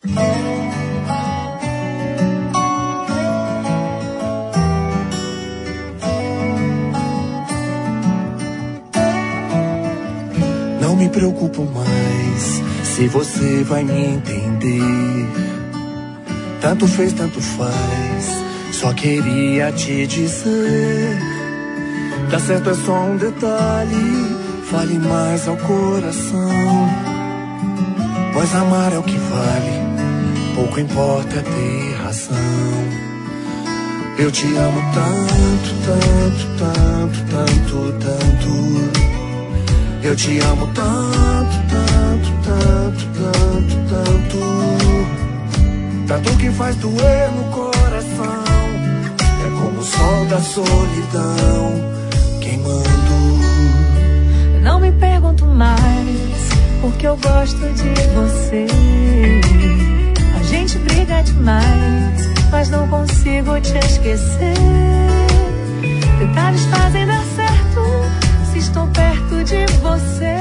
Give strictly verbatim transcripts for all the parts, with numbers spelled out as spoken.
Não me preocupo mais se você vai me entender. Tanto fez, tanto faz, só queria te dizer. Dá certo, é só um detalhe, fale mais ao coração. Pois amar é o que vale, pouco importa ter razão. Eu te amo tanto, tanto, tanto, tanto, tanto. Eu te amo tanto, tanto, tanto, tanto, tanto. Tanto que faz doer no coração. É como o sol da solidão queimando. Não me pergunto mais, porque eu gosto de você. A gente briga demais, mas não consigo te esquecer. Detalhes fazem dar certo se estou perto de você.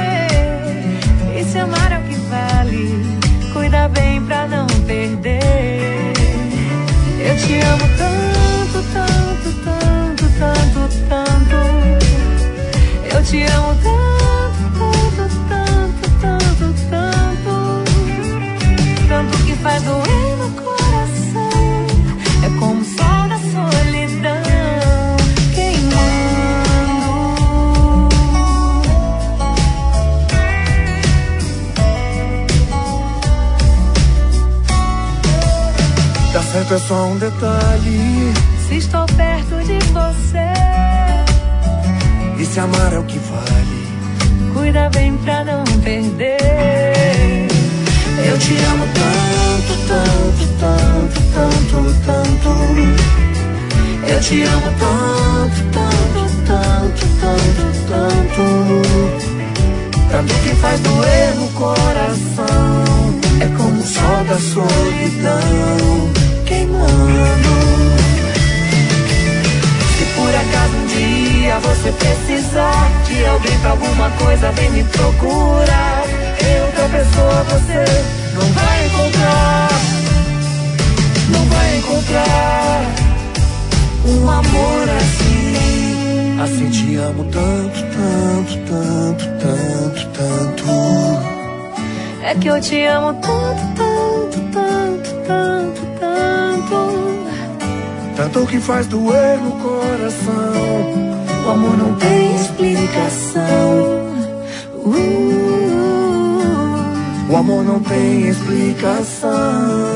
E se amar é o que vale, cuida bem pra não perder. Eu te amo tanto, tanto, tanto, tanto, tanto. Eu te amo tanto, tanto, tanto, tanto, tanto. Tanto que faz doer no coração. É como o sol da solidão queimando. Dá certo, é só um detalhe, se estou perto de você. E se amar é o que vale, cuida bem pra não perder. Eu te amo tanto, tanto, tanto, tanto, tanto. Eu te amo tanto, tanto, tanto, tanto, tanto. Tanto que faz doer no coração. É como o sol da solidão queimando. Se por acaso um dia você precisar de alguém pra alguma coisa, vem me procurar. Eu, outra pessoa, você não vai encontrar. Não vai encontrar um amor assim. Assim te amo tanto, tanto, tanto, tanto, tanto. É que eu te amo tanto, tanto, tanto, tanto, tanto. Tanto que faz doer no coração. O amor não tem explicação. uh. O amor não tem explicação.